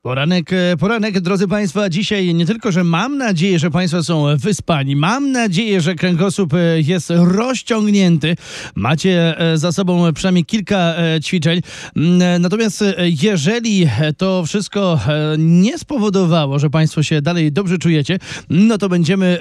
Poranek, drodzy Państwo, dzisiaj nie tylko, że mam nadzieję, że Państwo są wyspani, mam nadzieję, że kręgosłup jest rozciągnięty, macie za sobą przynajmniej kilka ćwiczeń, natomiast jeżeli to wszystko nie spowodowało, że Państwo się dalej dobrze czujecie, no to będziemy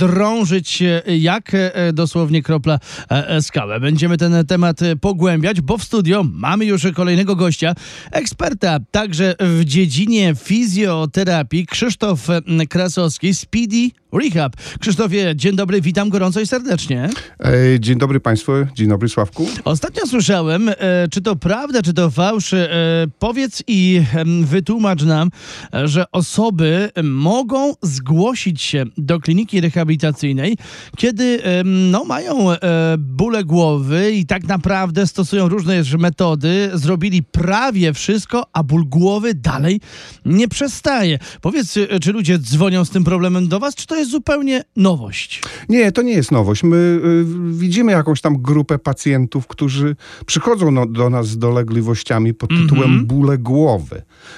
drążyć jak dosłownie kropla skałę. Będziemy ten temat pogłębiać, bo w studio mamy już kolejnego gościa, eksperta także w dziedzinie fizjoterapii, Krzysztof Krasowski z PD Rehab. Krzysztofie, dzień dobry, witam gorąco i serdecznie. Dzień dobry Państwu, dzień dobry Sławku. Ostatnio słyszałem, czy to prawda, czy to fałsz, powiedz i wytłumacz nam, że osoby mogą zgłosić się do kliniki rehabilitacyjnej, kiedy mają bóle głowy i tak naprawdę stosują różne metody, zrobili prawie wszystko, a ból głowy dalej nie przestaje. Powiedz, czy ludzie dzwonią z tym problemem do was, czy to jest zupełnie nowość? Nie, to nie jest nowość. My widzimy jakąś tam grupę pacjentów, którzy przychodzą do nas z dolegliwościami pod tytułem bóle głowy.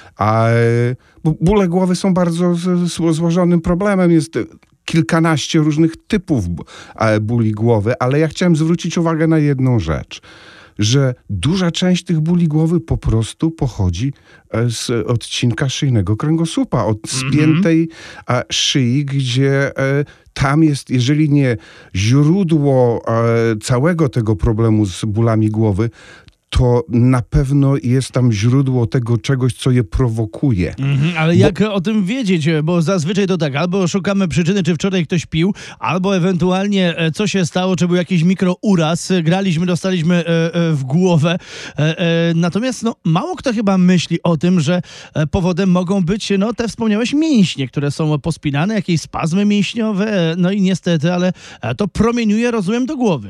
A bóle głowy są bardzo złożonym problemem. Jest kilkanaście różnych typów bóli głowy, ale ja chciałem zwrócić uwagę na jedną rzecz, że duża część tych bóli głowy po prostu pochodzi z odcinka szyjnego kręgosłupa, od spiętej szyi, gdzie tam jest, jeżeli nie źródło całego tego problemu z bólami głowy, to na pewno jest tam źródło tego czegoś, co je prowokuje. Ale jak o tym wiedzieć? Bo zazwyczaj to tak, albo szukamy przyczyny, czy wczoraj ktoś pił, albo ewentualnie co się stało, czy był jakiś mikrouraz, graliśmy, dostaliśmy w głowę. Natomiast mało kto chyba myśli o tym, że powodem mogą być te wspomniałeś mięśnie, które są pospinane, jakieś spazmy mięśniowe, i niestety, ale to promieniuje, rozumiem, do głowy.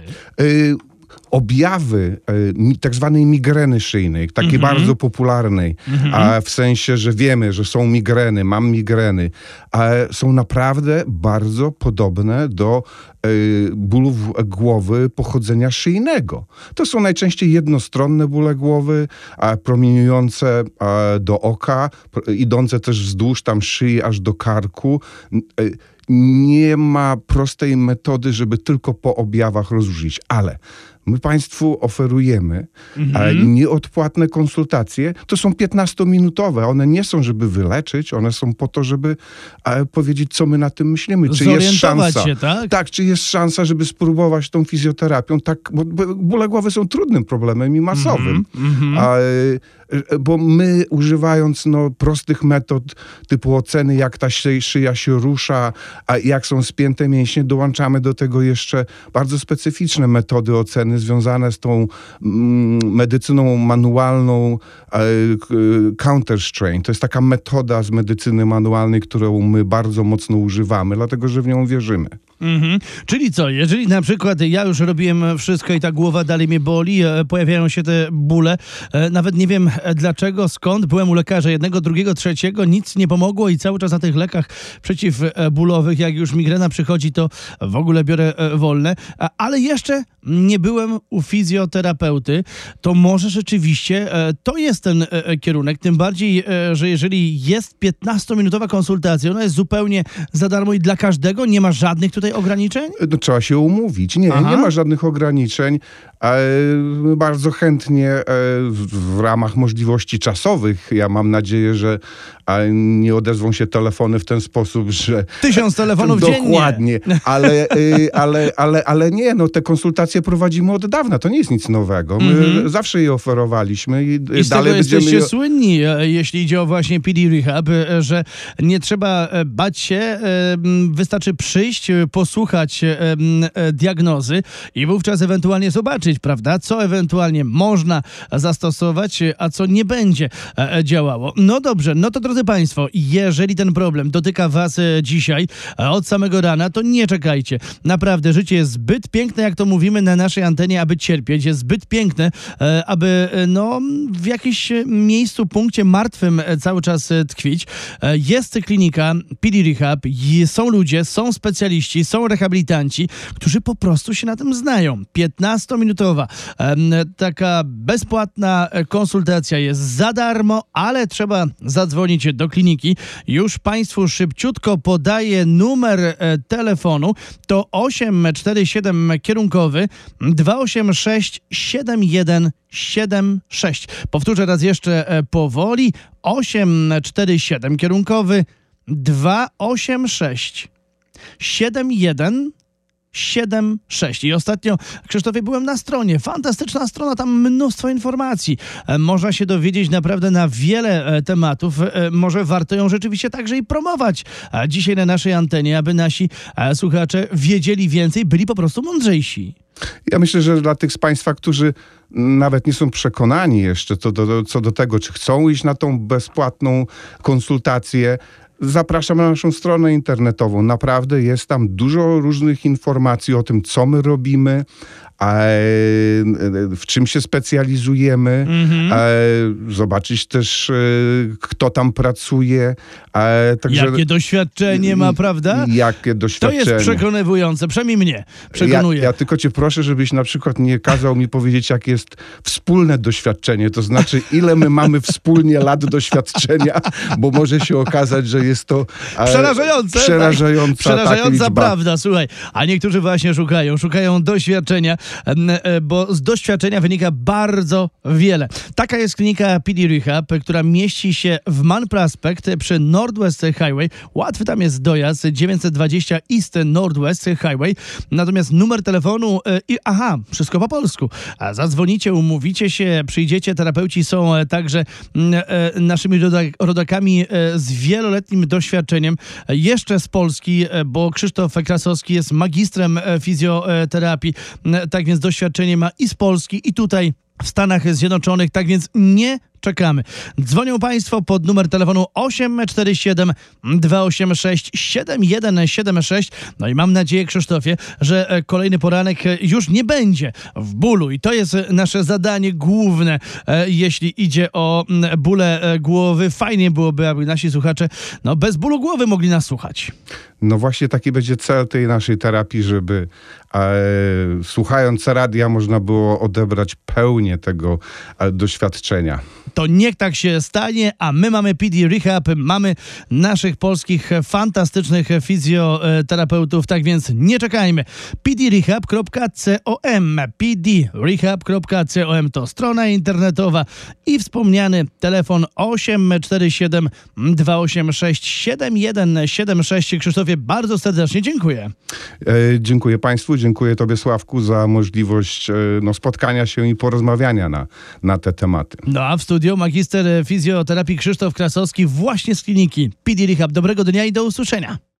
Objawy tak zwanej migreny szyjnej, takiej bardzo popularnej, a w sensie, że wiemy, że są migreny, mam migreny, a są naprawdę bardzo podobne do bólów głowy pochodzenia szyjnego. To są najczęściej jednostronne bóle głowy, promieniujące do oka, idące też wzdłuż tam szyi aż do karku. Nie ma prostej metody, żeby tylko po objawach rozróżnić, ale my Państwu oferujemy nieodpłatne konsultacje. To są 15-minutowe. One nie są, żeby wyleczyć, one są po to, żeby powiedzieć, co my na tym myślimy. Czy jest szansa, się, tak? Tak, czy jest szansa, żeby spróbować tą fizjoterapią. Tak, bo bóle głowy są trudnym problemem i masowym. Bo my używając prostych metod typu oceny, jak ta szyja się rusza, a jak są spięte mięśnie, dołączamy do tego jeszcze bardzo specyficzne metody oceny związane z tą medycyną manualną counter strain. To jest taka metoda z medycyny manualnej, którą my bardzo mocno używamy, dlatego że w nią wierzymy. Czyli co, jeżeli na przykład ja już robiłem wszystko i ta głowa dalej mnie boli, pojawiają się te bóle, nawet nie wiem dlaczego, skąd, byłem u lekarza jednego, drugiego, trzeciego, nic nie pomogło i cały czas na tych lekach przeciwbólowych, jak już migrena przychodzi, to w ogóle biorę wolne, ale jeszcze nie byłem u fizjoterapeuty, to może rzeczywiście to jest ten kierunek, tym bardziej, że jeżeli jest 15-minutowa konsultacja, ona jest zupełnie za darmo i dla każdego, nie ma żadnych tutaj ograniczeń? Trzeba się umówić. Nie ma żadnych ograniczeń. Bardzo chętnie w ramach możliwości czasowych, ja mam nadzieję, że nie odezwą się telefony w ten sposób, że 1000 telefonów dziennie. Dokładnie. Ale nie, te konsultacje prowadzimy od dawna. To nie jest nic nowego. My zawsze je oferowaliśmy i z dalej tego będziemy... jesteście słynni, jeśli idzie o właśnie PD Rehab, że nie trzeba bać się, wystarczy przyjść, posłuchać diagnozy i wówczas ewentualnie zobaczyć, prawda, co ewentualnie można zastosować, a co nie będzie działało. No dobrze, to drodzy Państwo, jeżeli ten problem dotyka Was dzisiaj od samego rana, to nie czekajcie. Naprawdę, życie jest zbyt piękne, jak to mówimy na naszej antenie, aby cierpieć. Jest zbyt piękne, aby w jakimś miejscu, punkcie martwym cały czas tkwić. Jest klinika PD Rehab, są ludzie, są specjaliści, czyli są rehabilitanci, którzy po prostu się na tym znają. 15-minutowa taka bezpłatna konsultacja jest za darmo, ale trzeba zadzwonić do kliniki. Już Państwu szybciutko podaję numer telefonu. To 847 kierunkowy 286 7176. Powtórzę raz jeszcze powoli. 847 kierunkowy 286 7176. I ostatnio, Krzysztofie, byłem na stronie. Fantastyczna strona, tam mnóstwo informacji. Można się dowiedzieć naprawdę na wiele tematów. Może warto ją rzeczywiście także i promować dzisiaj na naszej antenie, aby nasi słuchacze wiedzieli więcej, byli po prostu mądrzejsi. Ja myślę, że dla tych z Państwa, którzy nawet nie są przekonani jeszcze co do tego, czy chcą iść na tą bezpłatną konsultację, zapraszam na naszą stronę internetową. Naprawdę jest tam dużo różnych informacji o tym, co my robimy, w czym się specjalizujemy, zobaczyć też, kto tam pracuje. Także jakie doświadczenie ma, prawda? Jakie doświadczenie. To jest przekonywujące, przynajmniej mnie przekonuje. Ja tylko cię proszę, żebyś na przykład nie kazał mi powiedzieć, jakie jest wspólne doświadczenie, to znaczy ile my mamy wspólnie lat doświadczenia, bo może się okazać, że jest to przerażająca prawda, słuchaj. A niektórzy właśnie szukają doświadczenia, bo z doświadczenia wynika bardzo wiele. Taka jest klinika PD Rehab, która mieści się w Mann Prospect przy Northwest Highway. Łatwy tam jest dojazd, 920 East Northwest Highway. Natomiast numer telefonu wszystko po polsku. Zadzwonicie, umówicie się, przyjdziecie. Terapeuci są także naszymi rodakami z wieloletnim doświadczeniem. Jeszcze z Polski, bo Krzysztof Krasowski jest magistrem fizjoterapii. Tak więc doświadczenie ma i z Polski, i tutaj w Stanach Zjednoczonych. Tak więc nie czekamy. Dzwonią Państwo pod numer telefonu 847 286 7176. No i mam nadzieję, Krzysztofie, że kolejny poranek już nie będzie w bólu. I to jest nasze zadanie główne, jeśli idzie o bóle głowy. Fajnie byłoby, aby nasi słuchacze bez bólu głowy mogli nas słuchać. No właśnie taki będzie cel tej naszej terapii, żeby słuchając radia można było odebrać pełnię tego doświadczenia. To niech tak się stanie, a my mamy PD Rehab, mamy naszych polskich fantastycznych fizjoterapeutów, tak więc nie czekajmy. pdrehab.com pdrehab.com to strona internetowa i wspomniany telefon 847 286 7176. Krzysztofie, bardzo serdecznie dziękuję. Dziękuję Państwu, dziękuję Tobie, Sławku, za możliwość spotkania się i porozmawiania na te tematy. No a w studiu magister fizjoterapii Krzysztof Krasowski właśnie z kliniki PD Rehab. Dobrego dnia i do usłyszenia.